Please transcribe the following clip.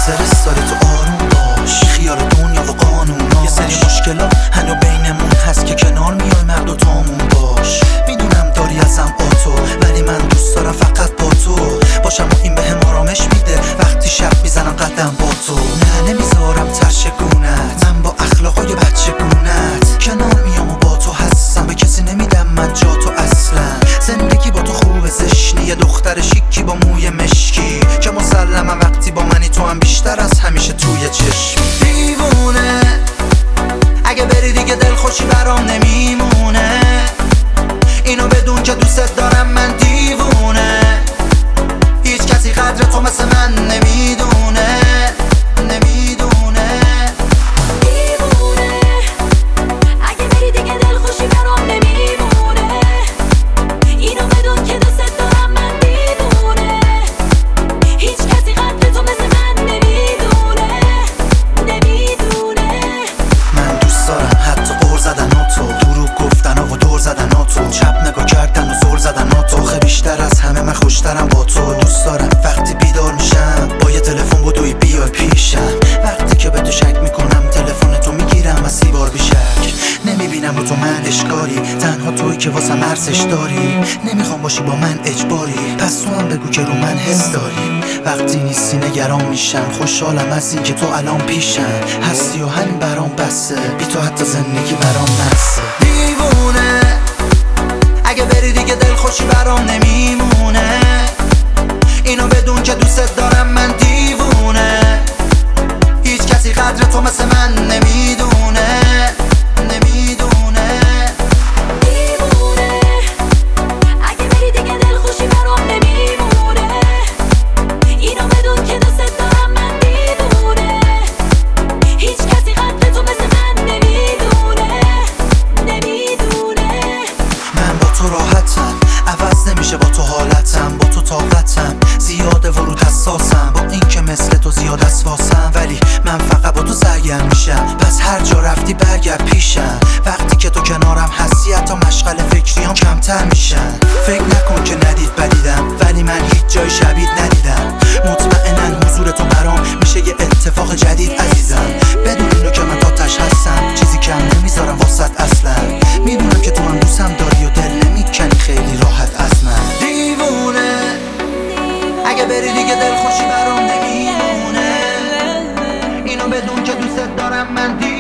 استرس داری تو آروم باش، خیال دنیا و قانوناش. یه سری مشکلات هنو بینمون هست که کنار میای مرد و تامون باش. میدونم داری ازم آتو، ولی من دوست دارم فقط با تو باشم و این بهم آرامش میده وقتی شب میزنم قدم با تو. نه نمیذارم ترشگونت، من با اخلاقای بچگونت کنار میام و با تو هستم، به کسی نمیدم من جا تو اصلا. زندگی با تو خوبه زشنی، یه دختر شیکی با موی مشکی که مسلمم وقتی با منی تو هم بیشتر از همیشه توی چشمی. دیوونه اگه بری دیگه دلخوشی برام نمیمونه، اینو بدون که دوست دارم من دیوونه. هیچ کسی قدر تو مثل من نمیدونه، نمیدونه. دیوونه اگه بری دیگه دلخوشی برام نمیمونه، اینو بدون که دوست دارم من دیوونه. هیچ کسی قدر تو مثل من نمیدونه، نمیدونه. من دوست دارم حتی قول زدن ها تو، دروغ گفتن ها و دور زدن ها تو، چپ نگاه کردن و زل زدن ها تو. خیلی بیشتر از همه من خوشترم با تو. دوست دارم وقتی بیدار میشم با یه تلفن بدوی بیای پیشم، وقتی که به تو شک میکنم تلفن تو میگیرم از 30 بار بیشک. نمیبینم رو تو من اشکالی، تنها تویی که واسم ارزش داری. نمیخوام باشی با من اجباری، پس تو هم بگو که رو من حس داری. وقتی نیستی نگران میشم، خوشحالم از این که تو الان پیشم هستی و همین برام بسه، بی تو حتی زندگی برام نسه. دیوونه اگه بری دیگه دلخوشی برام نمیمونه، اینو بدون که دوست دارم من دیوونه. هیچ کسی قدر تو مثل من نمیدونه، نمیدونه. دیوونه اگه بری دیگه دلخوشی برام نمیمونه، اینو بدون که دوست دارم من دیوونه. هیچ کسی قدر تو مثل من نمیدونه، نمیدونه. من با تو راحتم، عوض نمیشه با تو حالتم، با تو طاقتم زیاده ورود حساسم، با این که مثل تو زیاد از واسم، ولی من فقط با تو سرگرم میشم. پس هر جا رفتی برگرد پیشم، وقتی که تو کنارم هستی حتی مشغل فکریام کمتر میشن. فکر نکن که ندید بدیدم، ولی من هیچ جای شبیه ندیدم. مطمئنن حضور تو برام میشه یه اتفاق جدید عزیزم. بدون اینو که من تاتش هستم، چیزی کم نمیذارم واسط اصلا. میدونم که تو هم دوستم داری و دل نمیکنی خیلی راحت از من. دیوونه اگه بری دیگه دلخوشی برام نمیمونه، اینو بدون که دوست دارم من